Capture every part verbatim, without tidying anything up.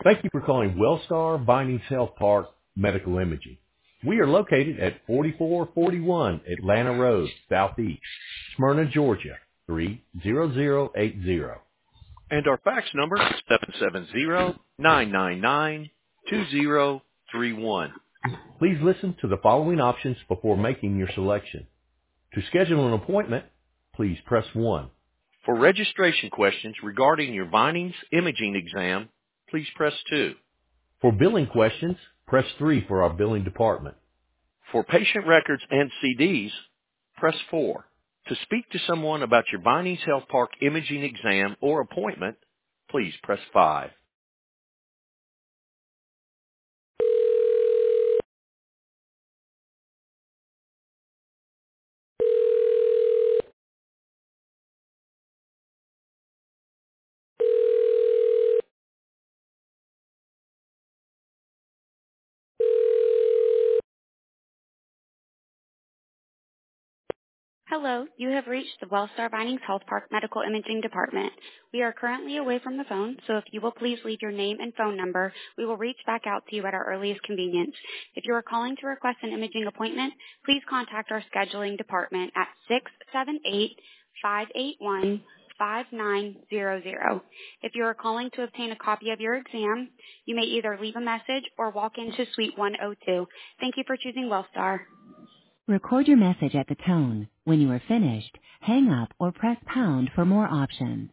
Thank you for calling Wellstar Vinings Health Park Medical Imaging. We are located at forty-four forty-one Atlanta Road, Southeast, Smyrna, Georgia, three zero zero eight zero. And our fax number is seven seven zero, nine nine nine, two zero three one. Please listen to the following options before making your selection. To schedule an appointment, please press one. For registration questions regarding your Vinings imaging exam, please press two. For billing questions, press three for our billing department. For patient records and C Ds, press four. To speak to someone about your Vinings Health Park imaging exam or appointment, please press five. Hello, you have reached the Wellstar Vinings Health Park Medical Imaging Department. We are currently away from the phone, so if you will please leave your name and phone number, we will reach back out to you at our earliest convenience. If you are calling to request an imaging appointment, please contact our scheduling department at six seven eight, five eight one, five nine zero zero. If you are calling to obtain a copy of your exam, you may either leave a message or walk into Suite one oh two. Thank you for choosing Wellstar. Record your message at the tone. When you are finished, hang up or press pound for more options.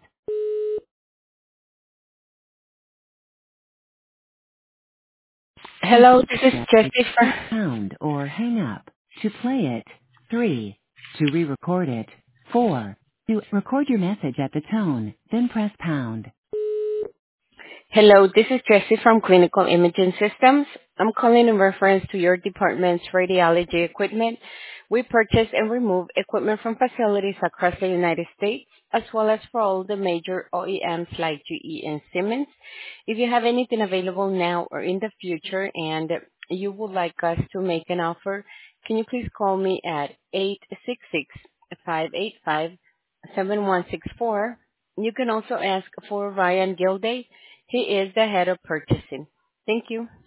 Hello, this is Jessie Press from... pound or hang up. To play it, three. To re-record it, four. To record your message at the tone, then press pound. Hello, this is Jessie from Clinical Imaging Systems. I'm calling in reference to your department's radiology equipment. We purchase and remove equipment from facilities across the United States, as well as for all the major O E Ms like G E and Siemens. If you have anything available now or in the future and you would like us to make an offer, can you please call me at eight six six, five eight five, seven one six four. You can also ask for Ryan Gilday. He is the head of purchasing. Thank you.